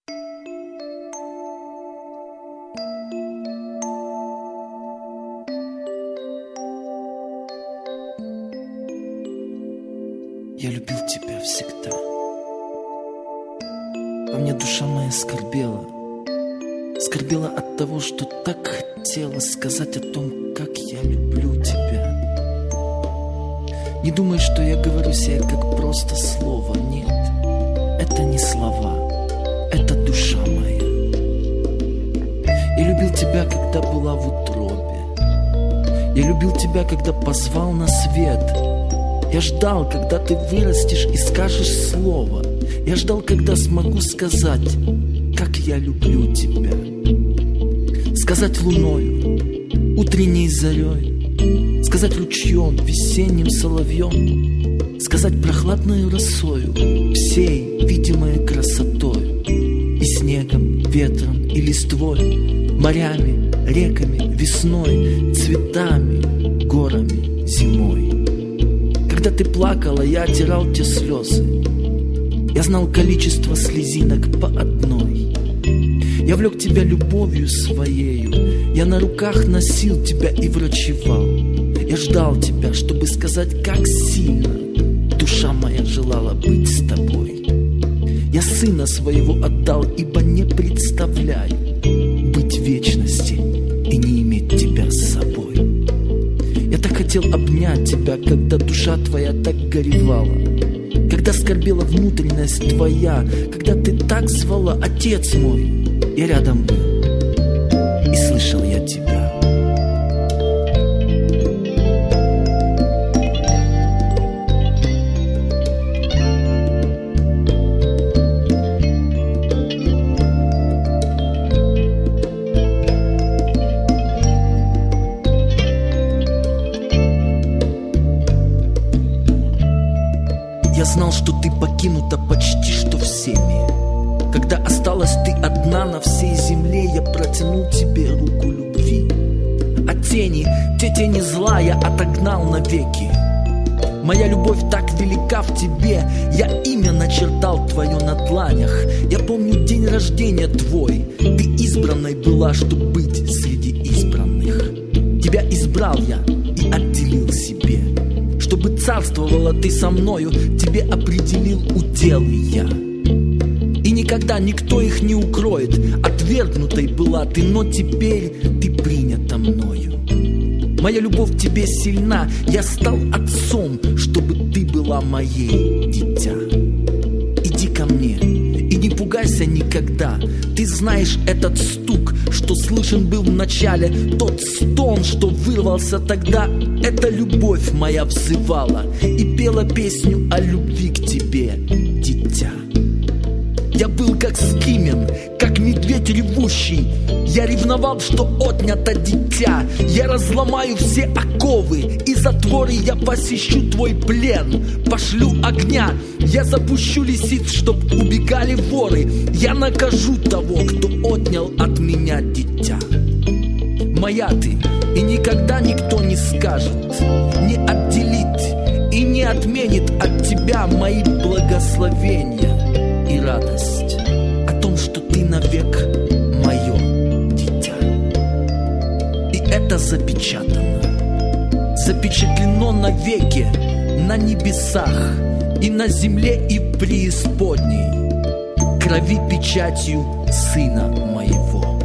Я любил тебя всегда. Во мне душа моя скорбела. Скорбела от того, что так хотела сказать о том, как я люблю тебя. Не думай, что я говорю себе как просто слово. Нет, это не слова, это душа моя. Я любил тебя, когда была в утробе. Я любил тебя, когда позвал на свет. Я ждал, когда ты вырастешь и скажешь слово. Я ждал, когда смогу сказать, как я люблю тебя. Сказать луною, утренней зарей, сказать ручьем, весенним соловьем, сказать прохладною росою, всей видимой красотой, и снегом, ветром и листвой, морями, реками, весной, цветами, горами, зимой. Когда ты плакала, я оттирал те слезы. Я знал количество слезинок по одной. Я влек тебя любовью своею. Я на руках носил тебя и врачевал. Я ждал тебя, чтобы сказать, как сильно душа моя желала быть с тобой. Я сына своего отдал, ибо не представляю быть в вечности и не иметь тебя с собой. Я так хотел обнять тебя, когда душа твоя так горевала, когда скорбела внутренность твоя, когда ты так звала, Отец мой. Я рядом был, и слышал я тебя. Я знал, что ты покинута почти что всеми. Когда осталась ты одна на всей земле, я протянул тебе руку любви. А тени, те тени зла я отогнал навеки. Моя любовь так велика в тебе, я имя начертал твое на дланях. Я помню день рождения твой, ты избранной была, чтоб быть среди избранных. Тебя избрал я и отделил себе. Чтобы царствовала ты со мною, тебе определил уделы я. И никогда никто их не укроет. Отвергнутой была ты, но теперь ты принята мною. Моя любовь к тебе сильна, я стал отцом, чтобы ты была моей, дитя. Иди ко мне и не пугайся никогда. Ты знаешь этот стук, что слышен был в начале, тот стон, что вырвался тогда. Эта любовь моя взывала и пела песню о любви к тебе, дитя. Я был как скимен, как медведь ревущий. Я ревновал, что отнято дитя. Я разломаю все оковы и затворы, я посещу твой плен. Пошлю огня, я запущу лисиц, чтоб убегали воры. Я накажу того, кто отнял от меня дитя. Моя ты, и никогда никто не скажет, не отделит и не отменит от тебя мои благословения и радость о том, что ты навек мое дитя. И это запечатано, запечатлено навеки на небесах и на земле и в преисподней крови печатью Сына моего.